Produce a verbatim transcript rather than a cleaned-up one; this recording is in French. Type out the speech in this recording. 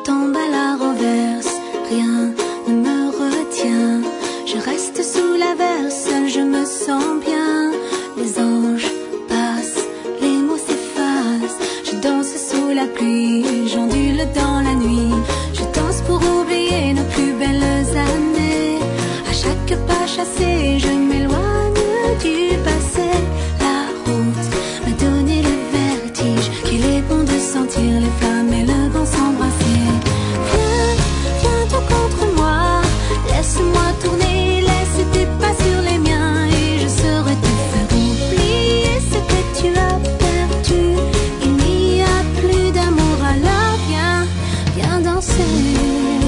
tombe à la renverse, rien ne me retient. Je reste sous l'averse, seule je me sens bien. Les anges passent, les mots s'effacent. Je danse sous la pluie, j'ondule dans la nuit. Je danse pour oublier nos plus belles années. À chaque pas chassé, je m'éloigne du passé. La route m'a donné le vertige, qu'il est bon de sentir les flammes et le vent s'embrasser. Viens, viens tout contre moi, laisse-moi tourner, laisse tes pas sur les miens et je saurai te faire oublier ce que tu as perdu. Il n'y a plus d'amour, alors viens, viens danser.